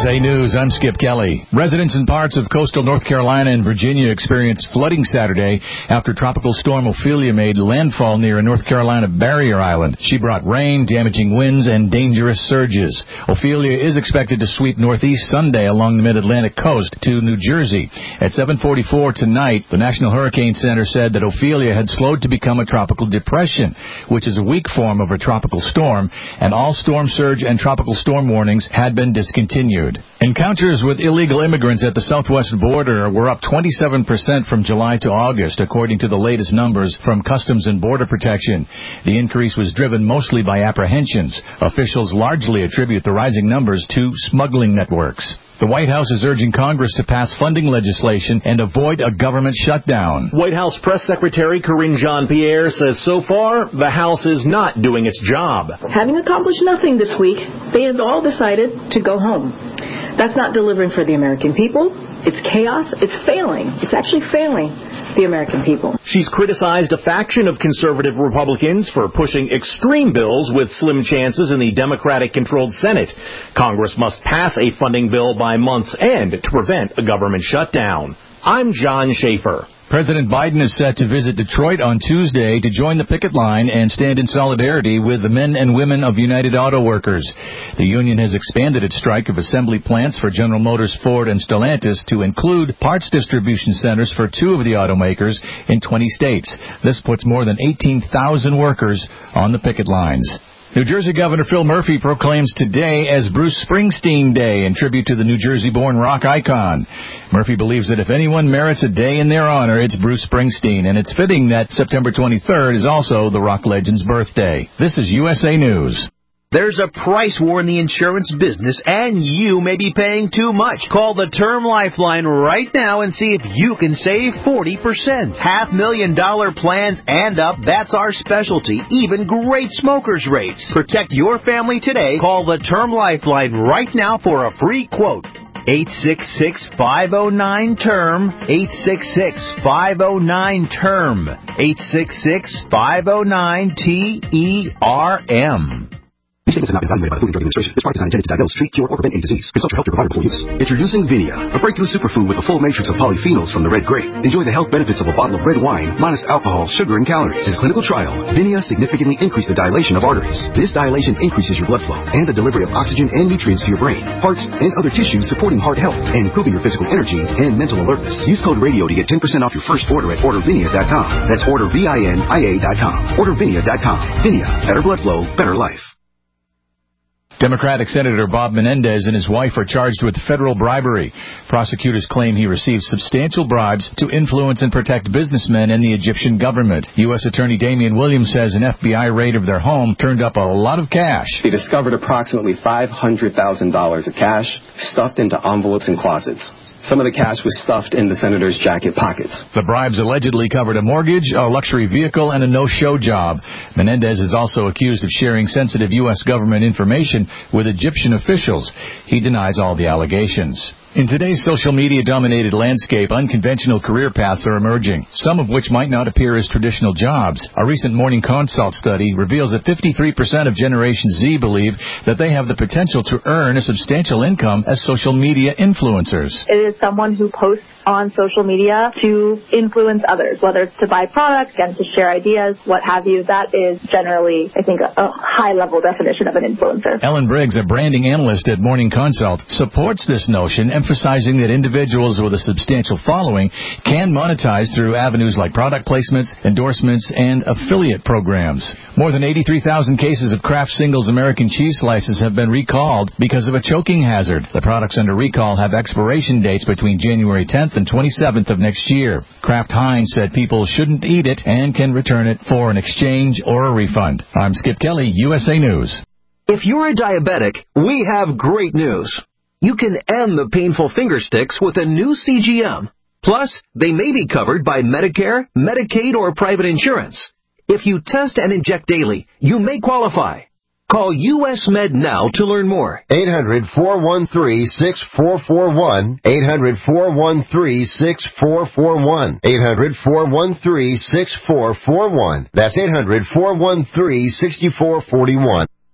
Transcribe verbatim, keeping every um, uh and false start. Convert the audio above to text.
A News, I'm Skip Kelly. Residents in parts of coastal North Carolina and Virginia experienced flooding Saturday after Tropical Storm Ophelia made landfall near a North Carolina barrier island. She brought rain, damaging winds, and dangerous surges. Ophelia is expected to sweep northeast Sunday along the mid-Atlantic coast to New Jersey. At seven forty-four tonight, the National Hurricane Center said that Ophelia had slowed to become a tropical depression, which is a weak form of a tropical storm, and all storm surge and tropical storm warnings had been discontinued. Encounters with illegal immigrants at the southwest border were up twenty-seven percent from July to August, according to the latest numbers from Customs and Border Protection. The increase was driven mostly by apprehensions. Officials largely attribute the rising numbers to smuggling networks. The White House is urging Congress to pass funding legislation and avoid a government shutdown. White House Press Secretary Karine Jean-Pierre says so far the House is not doing its job. Having accomplished nothing this week, they have all decided to go home. That's not delivering for the American people. It's chaos. It's failing. It's actually failing the American people. She's criticized a faction of conservative Republicans for pushing extreme bills with slim chances in the Democratic-controlled Senate. Congress must pass a funding bill by month's end to prevent a government shutdown. I'm John Schaefer. President Biden is set to visit Detroit on Tuesday to join the picket line and stand in solidarity with the men and women of United Auto Workers. The union has expanded its strike of assembly plants for General Motors, Ford, and Stellantis to include parts distribution centers for two of the automakers in twenty states. This puts more than eighteen thousand workers on the picket lines. New Jersey Governor Phil Murphy proclaims today as Bruce Springsteen Day in tribute to the New Jersey-born rock icon. Murphy believes that if anyone merits a day in their honor, it's Bruce Springsteen, and it's fitting that September twenty-third is also the rock legend's birthday. This is U S A News. There's a price war in the insurance business, and you may be paying too much. Call the Term Lifeline right now and see if you can save forty percent. Half million dollar plans and up, that's our specialty. Even great smokers' rates. Protect your family today. Call the Term Lifeline right now for a free quote. eight six six, five oh nine, T E R M. eight six six, five oh nine, T E R M. eight six six, five oh nine, T E R M. These statements have not been evaluated by the Food and Drug Administration. This product is not intended to diagnose, treat, cure, or prevent any disease. Consult your healthcare provider before use. Introducing Vinia, a breakthrough superfood with a full matrix of polyphenols from the red grape. Enjoy the health benefits of a bottle of red wine, minus alcohol, sugar, and calories. In a clinical trial, Vinia significantly increased the dilation of arteries. This dilation increases your blood flow and the delivery of oxygen and nutrients to your brain, hearts, and other tissues, supporting heart health and improving your physical energy and mental alertness. Use code RADIO to get ten percent off your first order at order vinia dot com. That's order V I N I A dot com. order vinia dot com. Vinia, better blood flow, better life. Democratic Senator Bob Menendez and his wife are charged with federal bribery. Prosecutors claim he received substantial bribes to influence and protect businessmen and the Egyptian government. U S Attorney Damian Williams says an F B I raid of their home turned up a lot of cash. They discovered approximately five hundred thousand dollars of cash stuffed into envelopes and closets. Some of the cash was stuffed in the senator's jacket pockets. The bribes allegedly covered a mortgage, a luxury vehicle, and a no-show job. Menendez is also accused of sharing sensitive U S government information with Egyptian officials. He denies all the allegations. In today's social media-dominated landscape, unconventional career paths are emerging, some of which might not appear as traditional jobs. A recent Morning Consult study reveals that fifty-three percent of Generation Z believe that they have the potential to earn a substantial income as social media influencers. It is someone who posts on social media to influence others, whether it's to buy products and to share ideas, what have you. That is generally, I think, a, a high-level definition of an influencer. Ellen Briggs, a branding analyst at Morning Consult, supports this notion, emphasizing that individuals with a substantial following can monetize through avenues like product placements, endorsements, and affiliate programs. More than eighty-three thousand cases of Kraft Singles American cheese slices have been recalled because of a choking hazard. The products under recall have expiration dates between January tenth and twenty-seventh of next year. Kraft Heinz said people shouldn't eat it and can return it for an exchange or a refund. I'm Skip Kelly, U S A News. If you're a diabetic, we have great news. You can end the painful finger sticks with a new C G M. Plus, they may be covered by Medicare, Medicaid, or private insurance. If you test and inject daily, you may qualify. Call U S Med now to learn more. eight hundred, four one three, six four four one. eight hundred, four one three, six four four one. eight hundred, four one three, six four four one. That's eight hundred, four one three, six four four one.